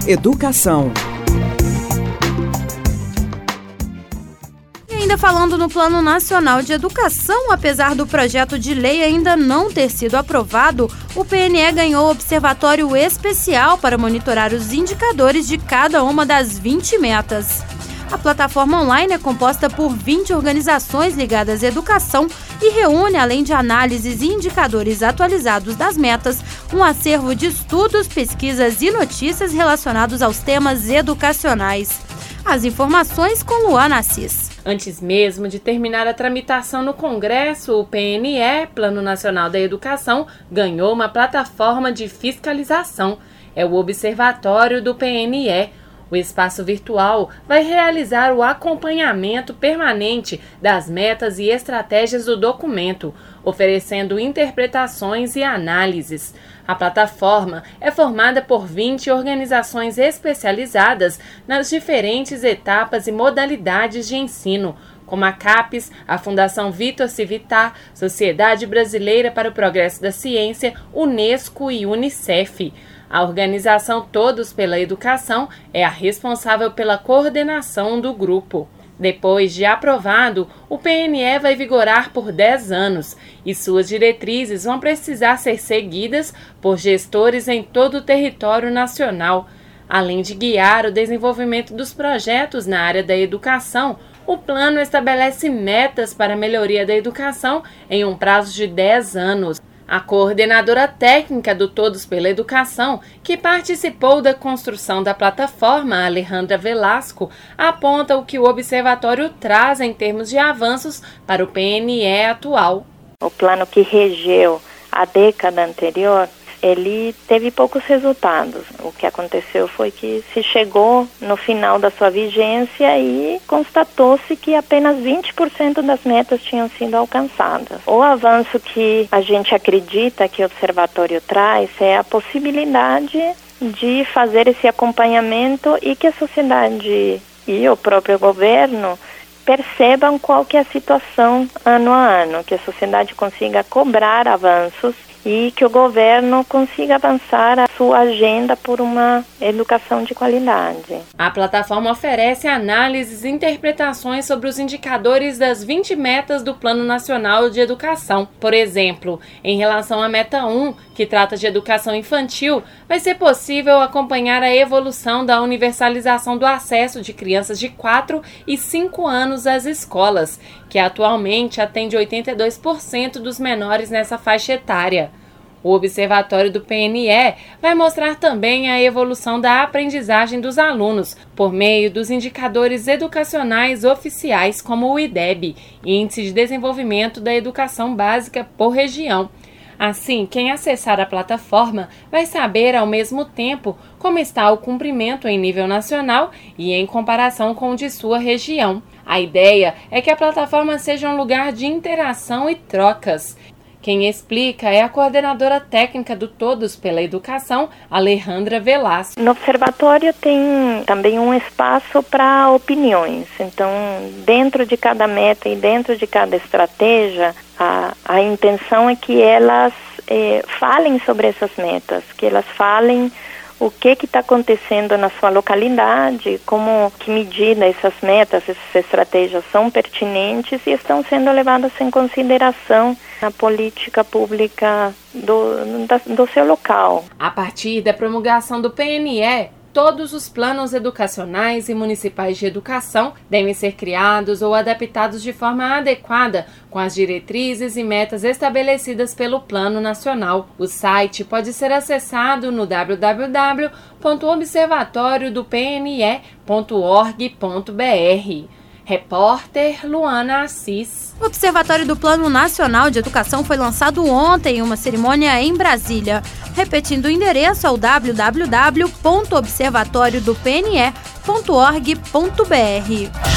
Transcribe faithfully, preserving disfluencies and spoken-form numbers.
Educação. Ainda falando no Plano Nacional de Educação, apesar do projeto de lei ainda não ter sido aprovado, o P N E ganhou observatório especial para monitorar os indicadores de cada uma das vinte metas. A plataforma online é composta por vinte organizações ligadas à educação e reúne, além de análises e indicadores atualizados das metas, um acervo de estudos, pesquisas e notícias relacionados aos temas educacionais. As informações com Luana Assis. Antes mesmo de terminar a tramitação no Congresso, o P N E, Plano Nacional da Educação, ganhou uma plataforma de fiscalização. É o Observatório do P N E. O espaço virtual vai realizar o acompanhamento permanente das metas e estratégias do documento, oferecendo interpretações e análises. A plataforma é formada por vinte organizações especializadas nas diferentes etapas e modalidades de ensino, como a CAPES, a Fundação Vitor Civitar, Sociedade Brasileira para o Progresso da Ciência, Unesco e Unicef. A organização Todos pela Educação é a responsável pela coordenação do grupo. Depois de aprovado, o P N E vai vigorar por dez anos e suas diretrizes vão precisar ser seguidas por gestores em todo o território nacional. Além de guiar o desenvolvimento dos projetos na área da educação, o plano estabelece metas para a melhoria da educação em um prazo de dez anos. A coordenadora técnica do Todos pela Educação, que participou da construção da plataforma, Alejandra Velasco, aponta o que o observatório traz em termos de avanços para o P N E atual. O plano que regeu a década anterior, ele teve poucos resultados. O que aconteceu foi que se chegou no final da sua vigência e constatou-se que apenas vinte por cento das metas tinham sido alcançadas. O avanço que a gente acredita que o observatório traz é a possibilidade de fazer esse acompanhamento e que a sociedade e o próprio governo percebam qual que é a situação ano a ano, que a sociedade consiga cobrar avanços e que o governo consiga avançar a sua agenda por uma educação de qualidade. A plataforma oferece análises e interpretações sobre os indicadores das vinte metas do Plano Nacional de Educação. Por exemplo, em relação à meta um, que trata de educação infantil, vai ser possível acompanhar a evolução da universalização do acesso de crianças de quatro e cinco anos às escolas, que atualmente atende oitenta e dois por cento dos menores nessa faixa etária. O Observatório do P N E vai mostrar também a evolução da aprendizagem dos alunos por meio dos indicadores educacionais oficiais como o I D E B, Índice de Desenvolvimento da Educação Básica por Região. Assim, quem acessar a plataforma vai saber ao mesmo tempo como está o cumprimento em nível nacional e em comparação com o de sua região. A ideia é que a plataforma seja um lugar de interação e trocas. Quem explica é a coordenadora técnica do Todos pela Educação, Alejandra Velasco. No observatório tem também um espaço para opiniões. Então, dentro de cada meta e dentro de cada estratégia, a, a intenção é que elas eh, falem sobre essas metas, que elas falem o que está acontecendo na sua localidade, como, que medida essas metas, essas estratégias são pertinentes e estão sendo levadas em consideração na política pública do, da, do seu local. A partir da promulgação do P N E, todos os planos educacionais e municipais de educação devem ser criados ou adaptados de forma adequada com as diretrizes e metas estabelecidas pelo Plano Nacional. O site pode ser acessado no w w w ponto observatório do p n e ponto org ponto b r. Repórter Luana Assis. O Observatório do Plano Nacional de Educação foi lançado ontem em uma cerimônia em Brasília. Repetindo o endereço, é o w w w ponto observatório do p n e ponto org ponto b r.